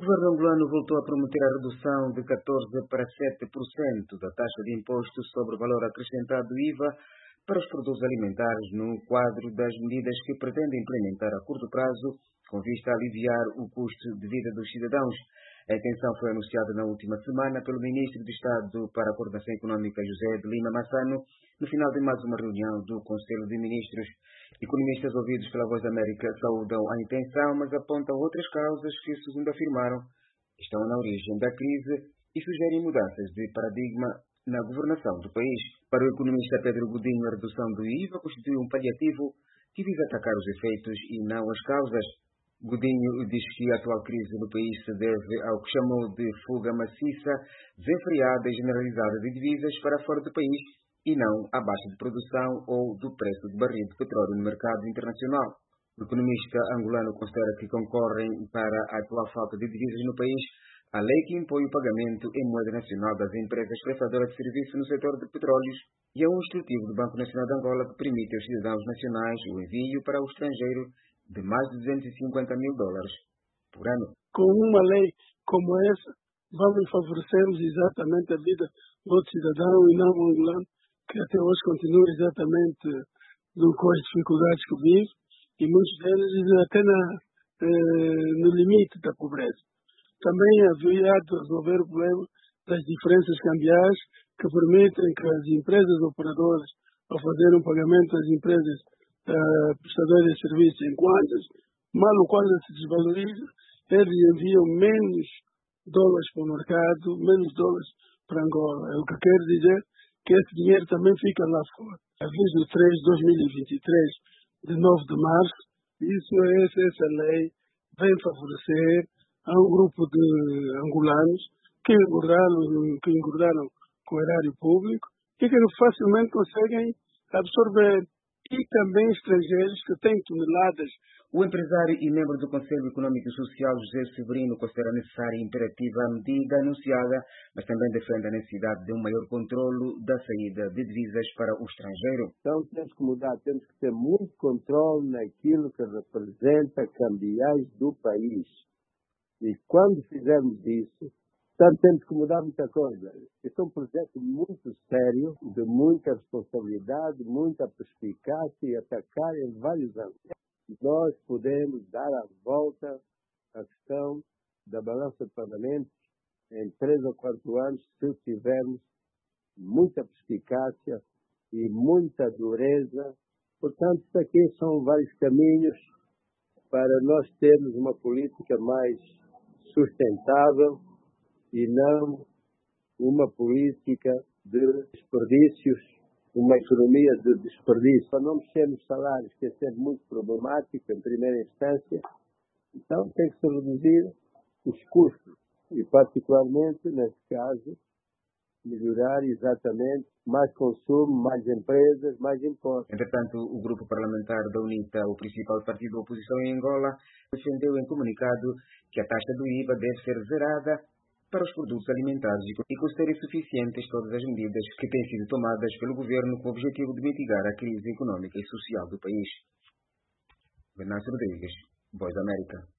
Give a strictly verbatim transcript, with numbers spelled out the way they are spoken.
governo angolano voltou a prometer a redução de catorze para sete por cento da taxa de imposto sobre valor acrescentado I V A para os produtos alimentares no quadro das medidas que pretende implementar a curto prazo, com vista a aliviar o custo de vida dos cidadãos. A intenção foi anunciada na última semana pelo Ministro de Estado para a Coordenação Econômica, José de Lima Massano, no final de mais uma reunião do Conselho de Ministros. Economistas ouvidos pela Voz da América saúdam a intenção, mas apontam outras causas que, segundo afirmaram, estão na origem da crise e sugerem mudanças de paradigma na governação do país. Para o economista Pedro Godinho, a redução do I V A constitui um paliativo que visa atacar os efeitos e não as causas. Godinho diz que a atual crise no país se deve ao que chamou de fuga maciça, desenfreada e generalizada de divisas para fora do país e não à baixa de produção ou do preço do barril de petróleo no mercado internacional. O economista angolano considera que concorrem para a atual falta de divisas no país a lei que impõe o pagamento em moeda nacional das empresas prestadoras de serviço no setor de petróleos e a um instrutivo do Banco Nacional de Angola que permite aos cidadãos nacionais o envio para o estrangeiro de mais de duzentos e cinquenta mil dólares por ano. Com uma lei como essa, vamos favorecermos exatamente a vida do outro cidadão e não o angolano, que até hoje continua exatamente com as dificuldades que vive, e muitos deles até na, eh, no limite da pobreza. Também havia de resolver o problema das diferenças cambiais que permitem que as empresas operadoras, ao fazer um pagamento às empresas uh, prestadoras de serviços em quantas, mal o quando se desvaloriza, eles enviam menos dólares para o mercado, menos dólares para Angola. É o que quer dizer que esse dinheiro também fica lá fora. A vinte e três de dois mil e vinte e três, de nove de março, isso é essa lei vem favorecer a um grupo de angolanos que engordaram, que engordaram com o erário público e que facilmente conseguem absorver. E também estrangeiros que têm toneladas. O empresário e membro do Conselho Econômico e Social, José Severino, considera necessária e imperativa a medida anunciada, mas também defende a necessidade de um maior controlo da saída de divisas para o estrangeiro. Então temos que mudar, temos que ter muito controle naquilo que representa cambiais do país. E quando fizermos isso, portanto, temos que mudar muita coisa. Este é um projeto muito sério, de muita responsabilidade, muita perspicácia e atacar em vários âmbitos. Nós podemos dar a volta à questão da balança de pagamentos em três ou quatro anos se tivermos muita perspicácia e muita dureza. Portanto, aqui são vários caminhos para nós termos uma política mais sustentável e não uma política de desperdícios, uma economia de desperdício. Para não mexermos salários, que é sempre muito problemático em primeira instância, então tem que se reduzir os custos e, particularmente, neste caso, melhorar exatamente mais consumo, mais empresas, mais impostos. Entretanto, o grupo parlamentar da UNITA, o principal partido da oposição em Angola, defendeu em comunicado que a taxa do I V A deve ser zerada para os produtos alimentares e considerem suficientes todas as medidas que têm sido tomadas pelo governo com o objetivo de mitigar a crise econômica e social do país. Venâncio Rodrigues, Voz da América.